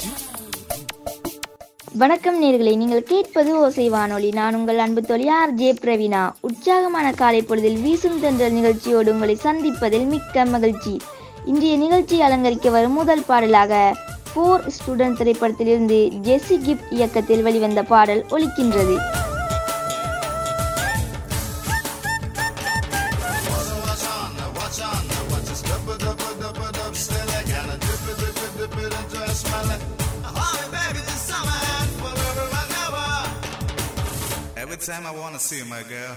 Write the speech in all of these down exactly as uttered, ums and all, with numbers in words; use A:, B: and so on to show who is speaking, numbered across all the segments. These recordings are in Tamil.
A: வணக்கம் நேயர்களே, நீங்கள் கேட்பது ஓசை வானொலி. நான் உங்கள் அன்பு தோழி ஆர் ஜே பிரவீனா. உற்சாகமான காலை பொழுதில் வீசும் தென்றல் நிகழ்ச்சியோடு உங்களை சந்திப்பதில் மிக்க மகிழ்ச்சி. இன்றைய நிகழ்ச்சியை அலங்கரிக்க வரும் முதல் பாடலாக போர் ஸ்டூடெண்ட் திரைப்படத்திலிருந்து ஜெஸ்ஸி கிஃப்ட் இயக்கத்தில் வெளிவந்த பாடல் ஒலிக்கின்றது.
B: Every time I wanna see you, my girl.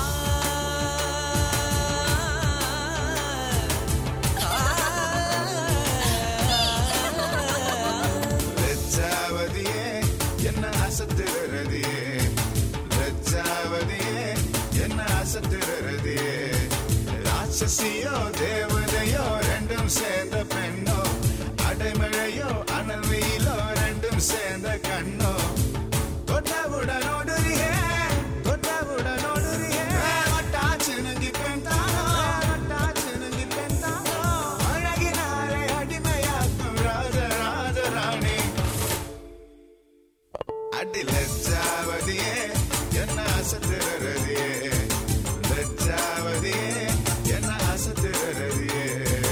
B: லட்சாவதியே என்ன அசத்துறதியே, லட்சாவதியே என்ன அசத்துறதியே. ராட்சசியோ தேவதையோ ரெண்டும் சேர்ந்த பெண்ணோ, அடைமழையோ அனல் வெயிலோ ரெண்டும் சேர்ந்த கண்ணோ. தொட்டவுடன் ஓடுறியே, தொட்டவுடன் ஓடுறியே. ஒட்டாச்சு நங்கி பெண்தானோ, ஒட்டாச்சு நங்கி பெண்தானோ. அழகினாலே அடிமையாக்கும் ராஜ ராஜ ராணி. அடி லட்சாவதியே என்ன அசத்துறதியே, லட்சாவதியே என்ன அசத்துறதியே.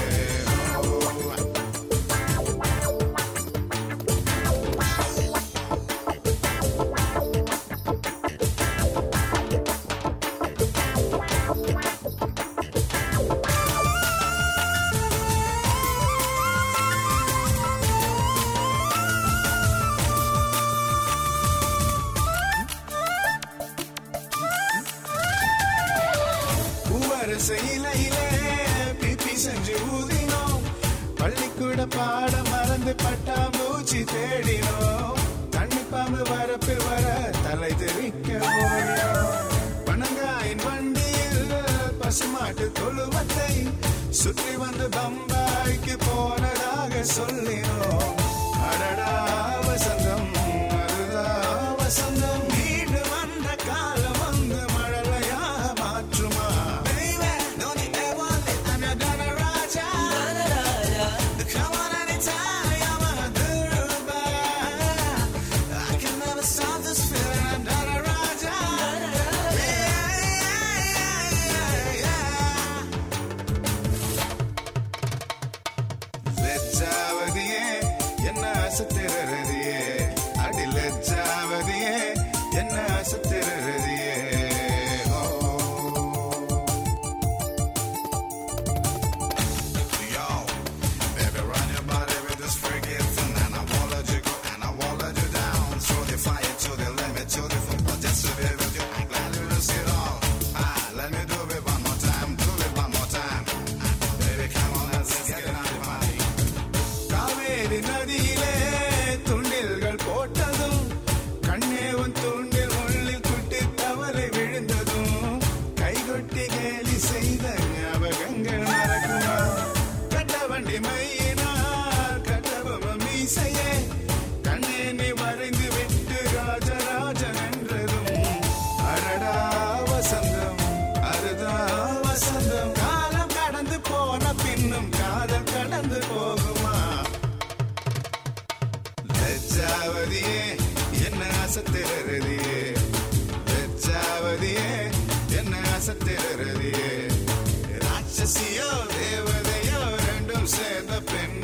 B: பள்ளிக்கூட பாட மறந்து பட்டாம்பூச்சி தேடினோம். தண்ணி பாம்பு வரப்பில் வர தலை தெரிக்க ஓடினோம். பனங்காயின் வண்டியில் பசுமாட்டு தொழுவத்தை சுற்றி வந்து பம்பாய்க்கு போனதாக சொல்லினோம். அடடா வசந்தம், அதுதான் வசந்தம். வீடு வந்த காலம் வந்து மழலையா மாற்றுமா. லட்சாவதியே என்ன அசத்துறதியே, அடி லட்சாவதியே என்ன அசத்துறதியே. Yo, baby, run your body with this freaky thing, and I won't let you go, and I won't let you down. Throw the fire to the limit, to the full, but just to be with you, I'm glad you risk it all. Ah, let me do it one more time, do it one more time. Baby, come on, let's get it on the body. Kaveri நதியிலே துண்டில்கள் போட்டதும், கண்ணே உன் துண்டில் உள்ளில் குட்டி தவறை விழுந்ததும், கைகொட்டி கேலி செய்த ஞாபகங்கள் மறக்குமா. கட்ட வண்டி மையினார் கட்டபொம்ம மீசையே, கண்ணே நீ வரைந்து விட்டு ராஜராஜன் என்றதும். அடடா வசந்தம், அருதா வசந்தம். காலம் கடந்து போன பின்னும் காதல் கடந்து போகுமா. லட்சாவதியே என்ன அசத்துறதியே, லட்சாவதியே என்ன அசத்துறதியே. ராட்சசியோ தேவதையோ ரெண்டும் சேர்ந்த பெண்